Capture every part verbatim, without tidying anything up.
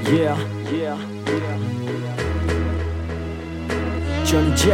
Yeah, yeah, yeah. Johnny J。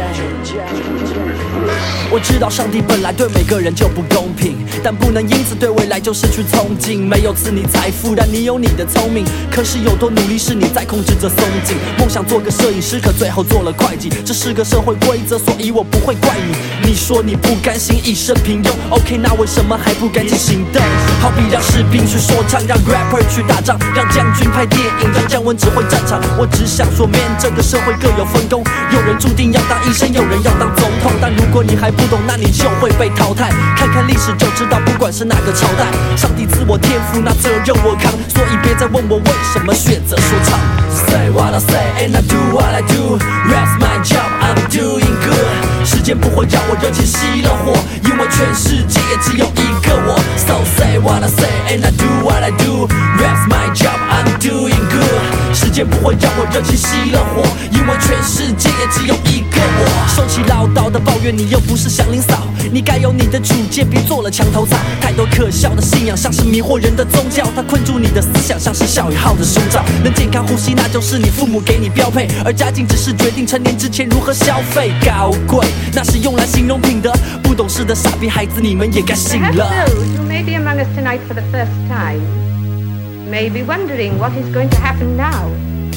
我知道上帝本来对每个人就不公平，但不能因此对未来就失去憧憬。没有赐你财富，但你有你的聪明。可是有多努力是你在控制着松紧。梦想做个摄影师，可最后做了会计。这是个社会规则，所以我不会怪你。你说你不甘心一生平庸 ，OK， 那为什么还不赶紧行动？好比让士兵去说唱，让 rapper 去打仗，让将军拍电影，让姜文指挥战场。我只想说 ，man， 这个社会各有分工，有人注定要当医生，有人要当总统。但如果你还不懂，那你就会被淘汰。看看历史就知道，不管是哪个朝代，上帝赐我天赋，那责任我扛。所以别再问我为什么选择说唱。Say what I say and I do what I do. Rap's my job, I'm doing good. 时间不会让我热情熄了火，因为全世界也只有一个我。So say what I say and I do what I do. Rap's my job, I'm doing good. 时间不会让我热情熄了火，因为全世界也只有一个我。收起唠叨的抱怨，你又不是祥林嫂，你该有你的主见，别做了墙头草。太多可笑的信仰，像是迷惑人的宗教，它困住你的思想，像是笑与号的胸罩。能健康呼吸，那就是你父母给你标配，而家境只是决定成年之前如何消费。高贵，那是用来形容品德，不懂事的傻逼孩子，你们也该醒了。 Perhaps those who may be among us tonight for the first time may be wondering what is going to happen now.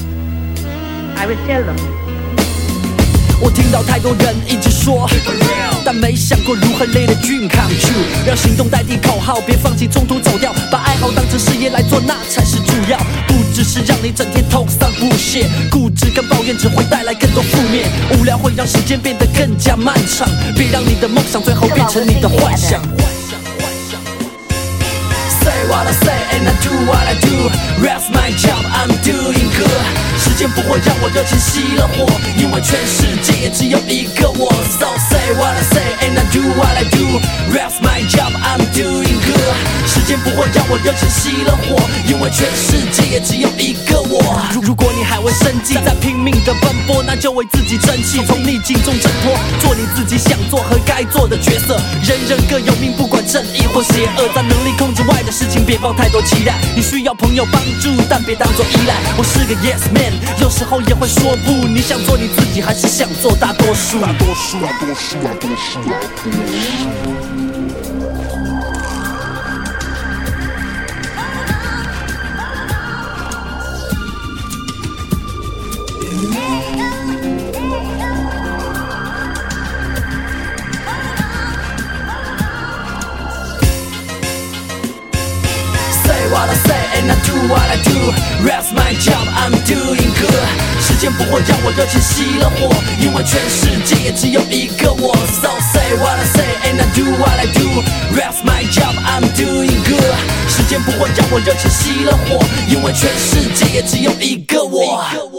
I will tell them. 我听到太多人一直说，但没想过如何 let the dream come true。让行动代替口号，别放弃中途走掉，把爱好当成事业来做，那才是主要。不只是让你整天头上不屑，固执跟抱怨只会带来更多负面。无聊会让时间变得更加漫长，别让你的梦想最后变成你的幻想。Say what I say and I do what I do. Rap's my job, I'm doing good. 时间不会让我热情熄了火，因为全世界也只有一个我。So say what I say and I do what I do. Rap's my job, I'm doing good. 时间不会让我热情熄了火，因为全世界也只有一个我。如果你还未生计，在拼命的奔波，那就为自己争气，从逆境中挣脱，做你自己想做和该做的角色。人人各有命，不管正义或邪恶，在能力控制外的事情别抱太多期待。你需要朋友帮助，但别当作依赖。我是个 yes man， 有时候也会说不。你想做你自己，还是想做大多数？大多数，大多数，大多数，大多数。What I say and I do what I do. Rap's my job, I'm doing good. 时间不会让我热情熄了火，因为全世界也只有一个我。So say what I say and I do what I do. Rap's my job, I'm doing good. 时间不会让我热情熄了火，因为全世界也只有一个我。